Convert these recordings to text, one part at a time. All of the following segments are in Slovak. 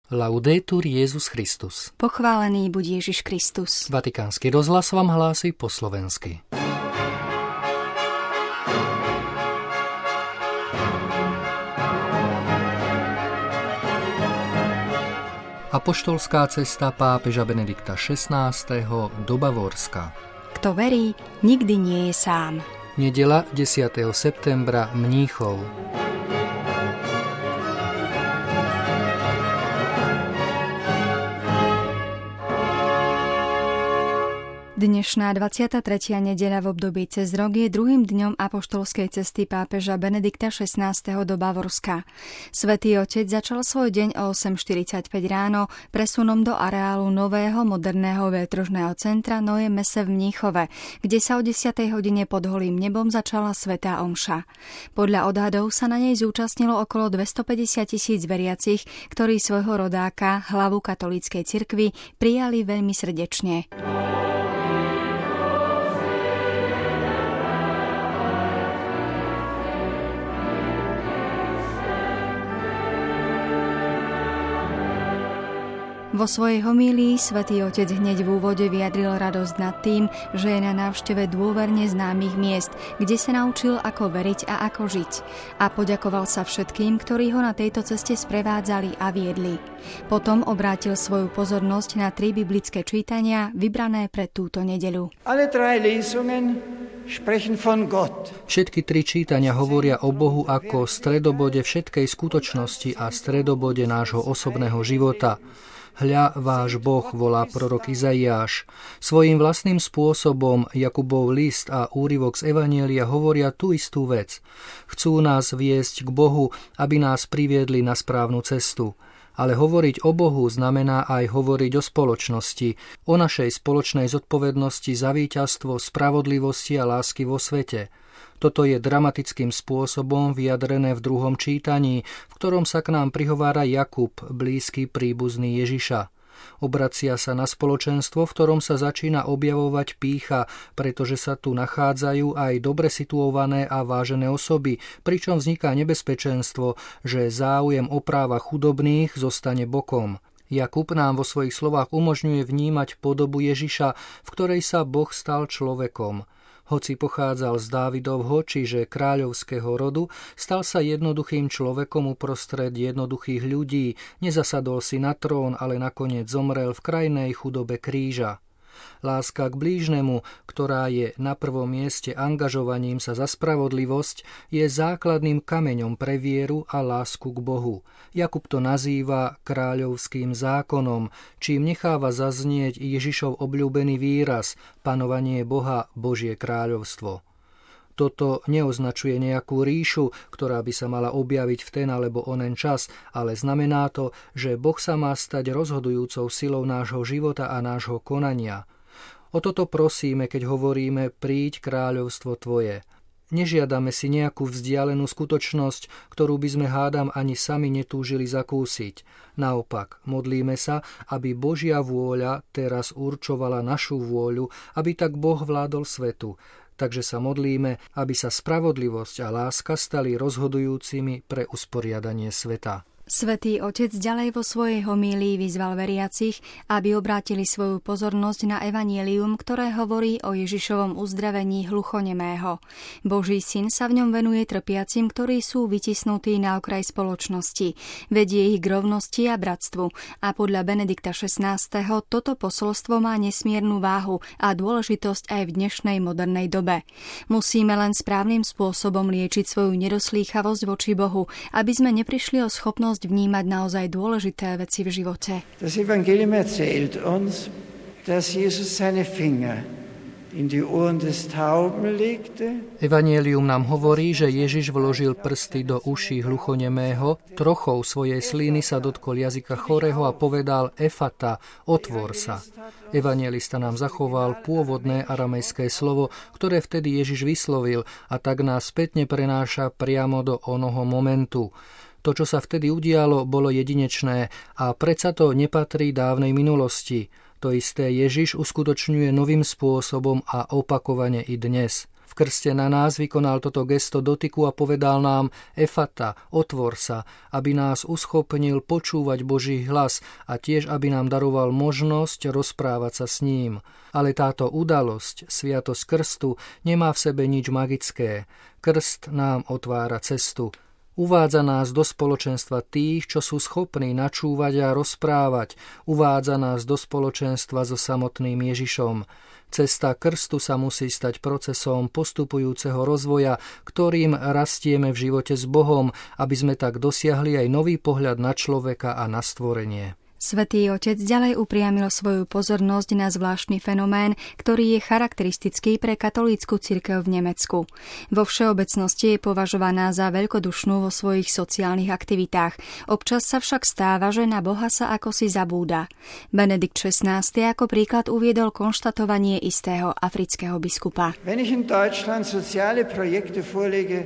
Laudetur Jesus Christus. Pochválený buď Ježiš Kristus. Vatikánsky rozhlas vám hlási po slovensky. Apoštolská cesta pápeža Benedikta XVI. Do Bavorska. Kto verí, nikdy nie je sám. Nedeľa 10. septembra, Mníchov. Dnešná 23. nedeľa v období cez rok je druhým dňom apoštolskej cesty pápeža Benedikta XVI. Do Bavorska. Svätý Otec začal svoj deň o 8:45 ráno presunom do areálu nového moderného veľtržného centra Neue Messe v Mníchove, kde sa o 10. hodine pod holým nebom začala svätá omša. Podľa odhadov sa na nej zúčastnilo okolo 250,000 veriacich, ktorí svojho rodáka, hlavu katolíckej cirkvi, prijali veľmi srdečne. Vo svojej homílii Svätý Otec hneď v úvode vyjadril radosť nad tým, že je na návšteve dôverne známych miest, kde sa naučil, ako veriť a ako žiť. A poďakoval sa všetkým, ktorí ho na tejto ceste sprevádzali a viedli. Potom obrátil svoju pozornosť na 3 biblické čítania, vybrané pre túto nedeľu. Všetky 3 čítania hovoria o Bohu ako stredobode všetkej skutočnosti a stredobode nášho osobného života. Hľa, váš Boh, volá prorok Izaiáš. Svojím vlastným spôsobom Jakubov list a úryvok z Evanjelia hovoria tú istú vec. Chcú nás viesť k Bohu, aby nás priviedli na správnu cestu. Ale hovoriť o Bohu znamená aj hovoriť o spoločnosti, o našej spoločnej zodpovednosti za víťazstvo spravodlivosti a lásky vo svete. Toto je dramatickým spôsobom vyjadrené v 2. čítaní, v ktorom sa k nám prihovára Jakub, blízky príbuzný Ježiša. Obracia sa na spoločenstvo, v ktorom sa začína objavovať pýcha, pretože sa tu nachádzajú aj dobre situované a vážené osoby, pričom vzniká nebezpečenstvo, že záujem o práva chudobných zostane bokom. Jakub nám vo svojich slovách umožňuje vnímať podobu Ježiša, v ktorej sa Boh stal človekom. Hoci pochádzal z Dávidovho, čiže kráľovského rodu, stal sa jednoduchým človekom uprostred jednoduchých ľudí, nezasadol si na trón, ale nakoniec zomrel v krajnej chudobe kríža. Láska k blížnemu, ktorá je na prvom mieste angažovaním sa za spravodlivosť, je základným kameňom pre vieru a lásku k Bohu. Jakub to nazýva kráľovským zákonom, čím necháva zaznieť Ježišov obľúbený výraz panovanie Boha, Božie kráľovstvo. Toto neoznačuje nejakú ríšu, ktorá by sa mala objaviť v ten alebo onen čas, ale znamená to, že Boh sa má stať rozhodujúcou silou nášho života a nášho konania. O toto prosíme, keď hovoríme príď kráľovstvo tvoje. Nežiadame si nejakú vzdialenú skutočnosť, ktorú by sme hádam ani sami netúžili zakúsiť. Naopak, modlíme sa, aby Božia vôľa teraz určovala našu vôľu, aby tak Boh vládol svetu. Takže sa modlíme, aby sa spravodlivosť a láska stali rozhodujúcimi pre usporiadanie sveta. Svätý Otec ďalej vo svojej homílii vyzval veriacich, aby obrátili svoju pozornosť na evanjelium, ktoré hovorí o Ježišovom uzdravení hluchonemého. Boží syn sa v ňom venuje trpiacim, ktorí sú vytisnutí na okraj spoločnosti. Vedie ich k rovnosti a bratstvu. A podľa Benedikta XVI. Toto posolstvo má nesmiernu váhu a dôležitosť aj v dnešnej modernej dobe. Musíme len správnym spôsobom liečiť svoju nedoslýchavosť voči Bohu, aby sme neprišli o schopnosť vnímať naozaj dôležité veci v živote. Das Evangelium erzählt uns, dass Jesus seine Finger in die Ohren des Tauben legte. Evangelium nám hovorí, že Ježiš vložil prsty do uší hluchonemého, trochou svojej sliny sa dotkol jazyka chorého a povedal Efata, otvor sa. Evangelista nám zachoval pôvodné aramejské slovo, ktoré vtedy Ježiš vyslovil a tak nás spätne prenáša priamo do onoho momentu. To, čo sa vtedy udialo, bolo jedinečné a predsa to nepatrí dávnej minulosti. To isté Ježiš uskutočňuje novým spôsobom a opakovane i dnes. V krste na nás vykonal toto gesto dotyku a povedal nám: Efata, otvor sa, aby nás uschopnil počúvať Boží hlas a tiež aby nám daroval možnosť rozprávať sa s ním. Ale táto udalosť, sviatosť krstu, nemá v sebe nič magické. Krst nám otvára cestu. Uvádza nás do spoločenstva tých, čo sú schopní načúvať a rozprávať. Uvádza nás do spoločenstva so samotným Ježišom. Cesta krstu sa musí stať procesom postupujúceho rozvoja, ktorým rastieme v živote s Bohom, aby sme tak dosiahli aj nový pohľad na človeka a na stvorenie. Svätý Otec ďalej upriamil svoju pozornosť na zvláštny fenomén, ktorý je charakteristický pre katolícku cirkev v Nemecku. Vo všeobecnosti je považovaná za veľkodušnú vo svojich sociálnych aktivitách. Občas sa však stáva, že na Boha sa akosi zabúda. Benedikt XVI ako príklad uviedol konštatovanie istého afrického biskupa. Wenn ich in Deutschland soziale Projekte vorlege,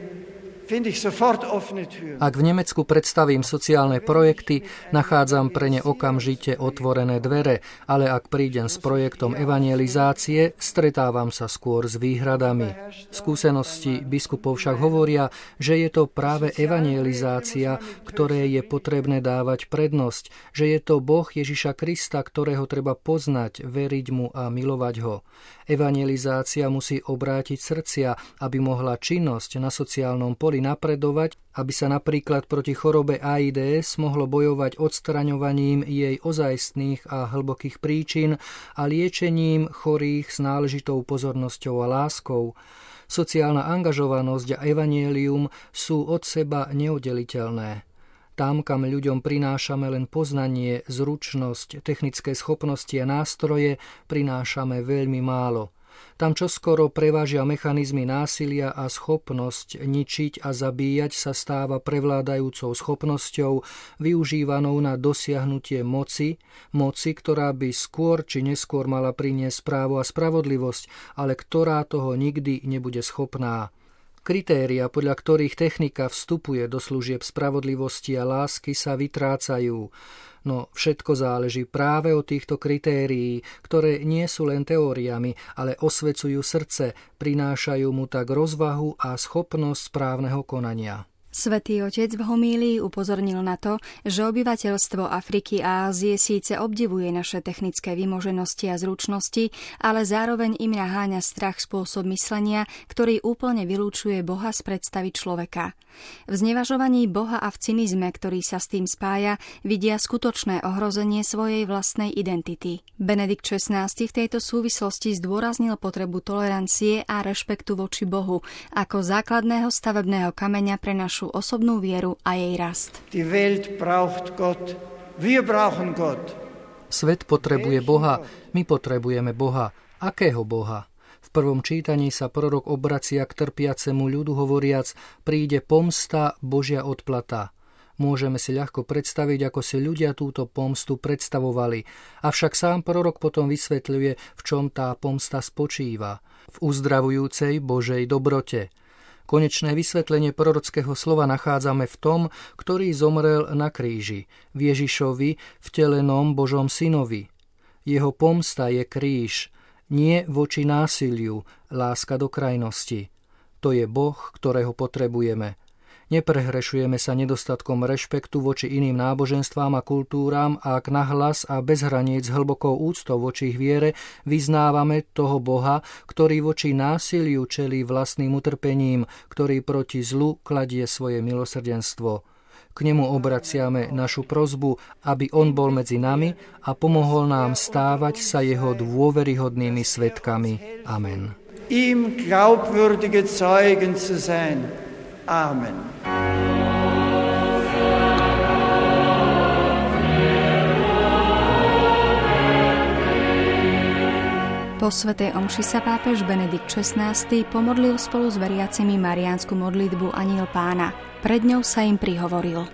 ak v Nemecku predstavím sociálne projekty, nachádzam pre ne okamžite otvorené dvere, ale ak prídem s projektom evangelizácie, stretávam sa skôr s výhradami. Skúsenosti biskupov však hovoria, že je to práve evangelizácia, ktoré je potrebné dávať prednosť, že je to Boh Ježiša Krista, ktorého treba poznať, veriť mu a milovať ho. Evangelizácia musí obrátiť srdcia, aby mohla činnosť na sociálnom poli napredovať, aby sa napríklad proti chorobe AIDS mohlo bojovať odstraňovaním jej ozajstných a hlbokých príčin a liečením chorých s náležitou pozornosťou a láskou. Sociálna angažovanosť a evanjelium sú od seba neoddeliteľné. Tam, kam ľuďom prinášame len poznanie, zručnosť, technické schopnosti a nástroje, prinášame veľmi málo. Tam čoskoro prevážia mechanizmy násilia a schopnosť ničiť a zabíjať sa stáva prevládajúcou schopnosťou, využívanou na dosiahnutie moci, ktorá by skôr či neskôr mala priniesť právo a spravodlivosť, ale ktorá toho nikdy nebude schopná. Kritéria, podľa ktorých technika vstupuje do služieb spravodlivosti a lásky, sa vytrácajú. No všetko záleží práve od týchto kritérií, ktoré nie sú len teóriami, ale osvecujú srdce, prinášajú mu tak rozvahu a schopnosť správneho konania. Svätý Otec v homílii upozornil na to, že obyvateľstvo Afriky a Ázie síce obdivuje naše technické vymoženosti a zručnosti, ale zároveň im naháňa strach spôsob myslenia, ktorý úplne vylúčuje Boha z predstavy človeka. V znevažovaní Boha a v cynizme, ktorý sa s tým spája, vidia skutočné ohrozenie svojej vlastnej identity. Benedikt XVI v tejto súvislosti zdôraznil potrebu tolerancie a rešpektu voči Bohu ako základného stavebného kameňa pre našu osobnú vieru a jej rast. Die Welt braucht Gott. Wir brauchen Gott. Svet potrebuje Boha, my potrebujeme Boha. Akého Boha? V prvom čítaní sa prorok obracia k trpiacemu ľudu hovoriac: príde pomsta, Božia odplata. Môžeme si ľahko predstaviť, ako si ľudia túto pomstu predstavovali. Avšak sám prorok potom vysvetľuje, v čom tá pomsta spočíva. V uzdravujúcej Božej dobrote. Konečné vysvetlenie prorockého slova nachádzame v tom, ktorý zomrel na kríži, v Ježišovi, vtelenom Božom synovi. Jeho pomsta je kríž, nie voči násiliu, láska do krajnosti. To je Boh, ktorého potrebujeme. Neprehrešujeme sa nedostatkom rešpektu voči iným náboženstvám a kultúram, ak nahlas a bez hraníc hlbokou úctou voči ich viere vyznávame toho Boha, ktorý voči násiliu čelí vlastným utrpením, ktorý proti zlu kladie svoje milosrdenstvo. K nemu obraciame našu prosbu, aby on bol medzi nami a pomohol nám stávať sa jeho dôveryhodnými svedkami. Amen. Ihm glaubwürdige Zeugen zu sein. Amen. Po svätej omši sa pápež Benedikt XVI pomodlil spolu s veriacimi mariánsku modlitbu Anjel Pána. Pred ňou sa im prihovoril.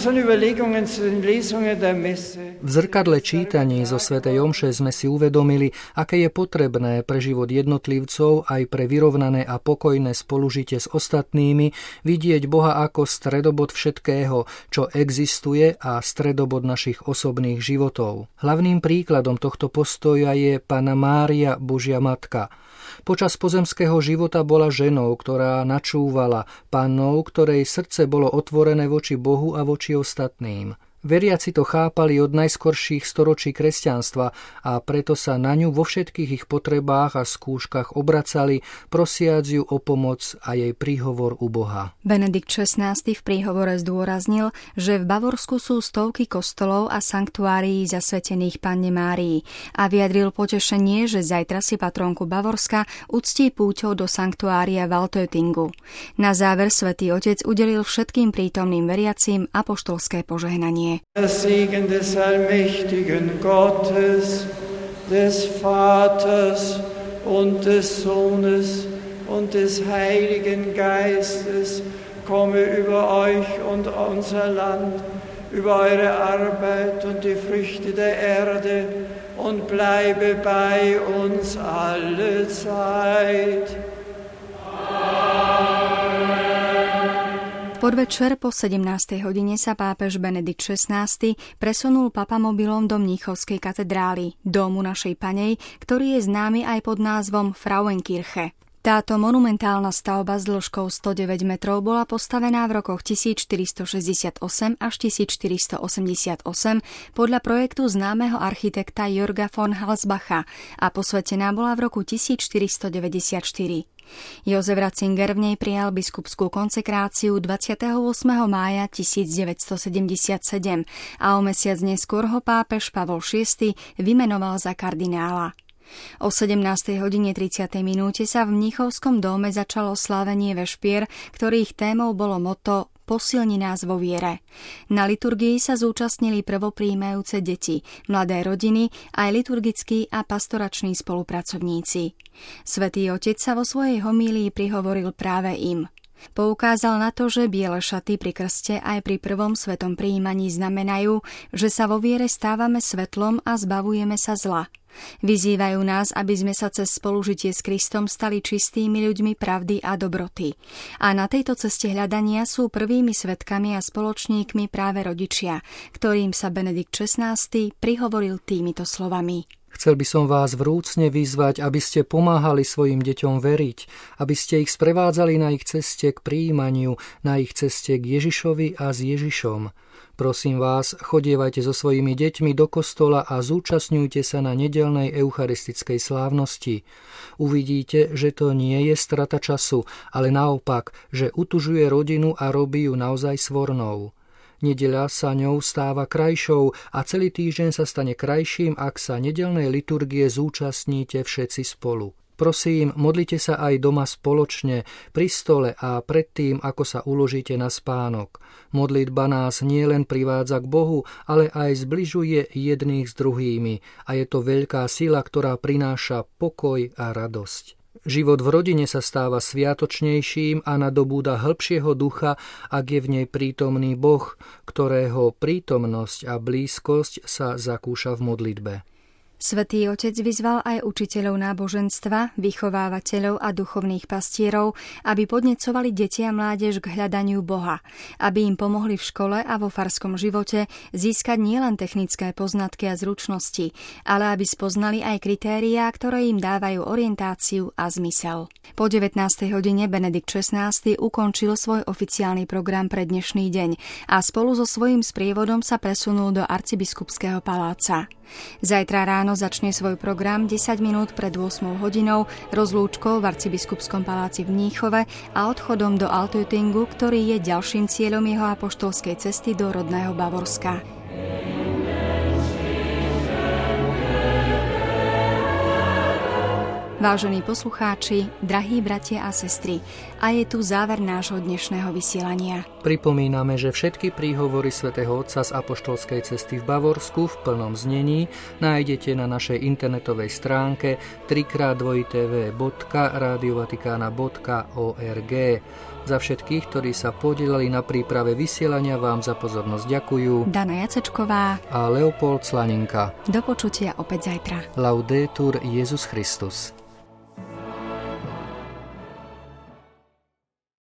V zrkadle čítaní zo svätej omše sme si uvedomili, aké je potrebné pre život jednotlivcov aj pre vyrovnané a pokojné spolužitie s ostatnými vidieť Boha ako stredobod všetkého, čo existuje a stredobod našich osobných životov. Hlavným príkladom tohto postoja je Panna Mária, Božia Matka. Počas pozemského života bola ženou, ktorá načúvala, pannou, ktorej srdce bolo otvorené voči Bohu a voči ostatným. Veriaci to chápali od najskorších storočí kresťanstva a preto sa na ňu vo všetkých ich potrebách a skúškach obracali, prosiac ju o pomoc a jej príhovor u Boha. Benedikt XVI v príhovore zdôraznil, že v Bavorsku sú stovky kostolov a sanktuárií zasvetených Panne Márii a vyjadril potešenie, že zajtra si patrónku Bavorska uctí púťou do sanktuária v Altötingu. Na záver Svätý Otec udelil všetkým prítomným veriacim apoštolské požehnanie. Der Segen des allmächtigen Gottes, des Vaters und des Sohnes und des Heiligen Geistes komme über euch und unser Land, über eure Arbeit und die Früchte der Erde und bleibe bei uns alle Zeit. Podvečer po 17. hodine sa pápež Benedikt XVI presunul papamobilom do Mníchovskej katedrály, domu Našej Panej, ktorý je známy aj pod názvom Frauenkirche. Táto monumentálna stavba s dĺžkou 109 metrov bola postavená v rokoch 1468 až 1488 podľa projektu známeho architekta Jörga von Halsbacha a posvetená bola v roku 1494. Jozef Ratzinger v nej prijal biskupskú konsekráciu 28. mája 1977 a o mesiac neskôr ho pápež Pavol VI vymenoval za kardinála. O 17:30 sa v Mníchovskom dome začalo slávenie vešpier, ktorých témou bolo motto Posilni nás vo viere. Na liturgii sa zúčastnili prvopríjmajúce deti, mladé rodiny, aj liturgickí a pastorační spolupracovníci. Svätý Otec sa vo svojej homílii prihovoril práve im. Poukázal na to, že biele šaty pri krste aj pri prvom svetom prijímaní znamenajú, že sa vo viere stávame svetlom a zbavujeme sa zla. Vyzývajú nás, aby sme sa cez spolužitie s Kristom stali čistými ľuďmi pravdy a dobroty. A na tejto ceste hľadania sú prvými svedkami a spoločníkmi práve rodičia, ktorým sa Benedikt XVI prihovoril týmito slovami. Chcel by som vás vrúcne vyzvať, aby ste pomáhali svojim deťom veriť, aby ste ich sprevádzali na ich ceste k prijímaniu, na ich ceste k Ježišovi a s Ježišom. Prosím vás, chodievajte so svojimi deťmi do kostola a zúčastňujte sa na nedeľnej eucharistickej slávnosti. Uvidíte, že to nie je strata času, ale naopak, že utužuje rodinu a robí ju naozaj svornou. Nedeľa sa ňou stáva krajšou a celý týždeň sa stane krajším, ak sa nedeľnej liturgie zúčastníte všetci spolu. Prosím, modlite sa aj doma spoločne, pri stole a predtým, ako sa uložíte na spánok. Modlitba nás nielen privádza k Bohu, ale aj zbližuje jedných s druhými a je to veľká sila, ktorá prináša pokoj a radosť. Život v rodine sa stáva sviatočnejším a nadobúda hĺbšieho ducha, ak je v nej prítomný Boh, ktorého prítomnosť a blízkosť sa zakúša v modlitbe. Svätý Otec vyzval aj učiteľov náboženstva, vychovávateľov a duchovných pastierov, aby podnecovali deti a mládež k hľadaniu Boha, aby im pomohli v škole a vo farskom živote získať nielen technické poznatky a zručnosti, ale aby spoznali aj kritériá, ktoré im dávajú orientáciu a zmysel. Po 19. hodine Benedikt XVI ukončil svoj oficiálny program pre dnešný deň a spolu so svojím sprievodom sa presunul do arcibiskupského paláca. Zajtra ráno začne svoj program 10 minút pred 8 hodinou rozlúčkou v arcibiskupskom paláci v Mníchove a odchodom do Altötingu, ktorý je ďalším cieľom jeho apoštolskej cesty do rodného Bavorska. Vážení poslucháči, drahí bratia a sestry, a je tu záver nášho dnešného vysielania. Pripomíname, že všetky príhovory svätého Otca z apoštolskej cesty v Bavorsku v plnom znení nájdete na našej internetovej stránke www.radiovatikana.org. Za všetkých, ktorí sa podielali na príprave vysielania, vám za pozornosť ďakujú Dana Jacečková a Leopold Slaninka. Do počutia opäť zajtra. Laudetur Jesus Christus.